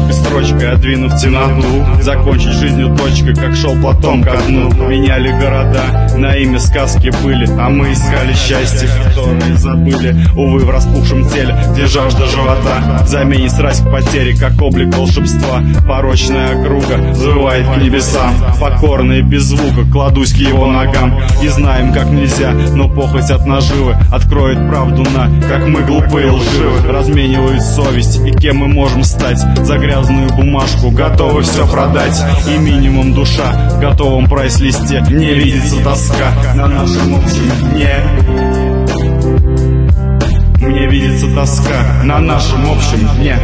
короткой строчкой, отдвинув темноту, закончить жизнью точкой, как шел Платон ко дну. Меняли города, на имя сказки были, а мы искали счастье, которое забыли. Увы, в распухшем теле, где жажда живота заменит страсть к потере, как облик волшебства. Порочная округа взывает к небесам, покорно и без звука кладусь к его ногам. И знаем, как нельзя, но похоть от наживы откроет правду на, как мы глупые лживы. Разменивают совесть, и кем мы можем стать? За грязную бумажку готовы все продать. И минимум душа в готовом прайс-листе. Мне видится тоска на нашем общем дне. Мне видится тоска на нашем общем дне.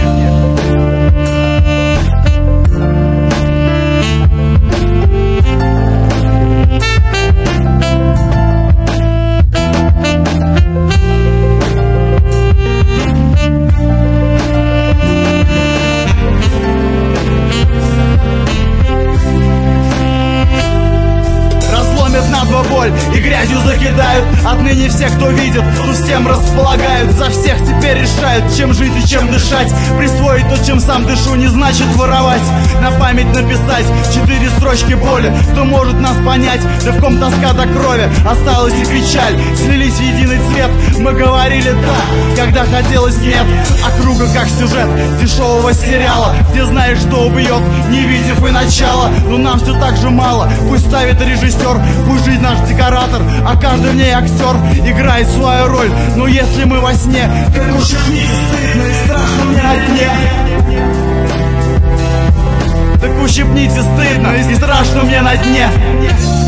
Боль и грязью закидают. Отныне всех, кто видит, тут с тем располагают. За всех теперь решают, чем жить и чем дышать. Присвоить то, чем сам дышу, не значит воровать. На память написать 4 строчки боли. Кто может нас понять? Да в ком тоска до крови осталась и печаль. Слились в единый цвет, мы говорили да, когда хотелось нет. Округа как сюжет дешевого сериала, где знаешь, что убьет, не видев и начала. Но нам все так же мало, пусть ставит режиссер, пусть жизнь наш декоратор, а каждый в ней актер играет свою роль. Но если мы во сне, так уж не стыдно и страшно мне на дне. Так ущипните, стыдно и страшно мне на дне.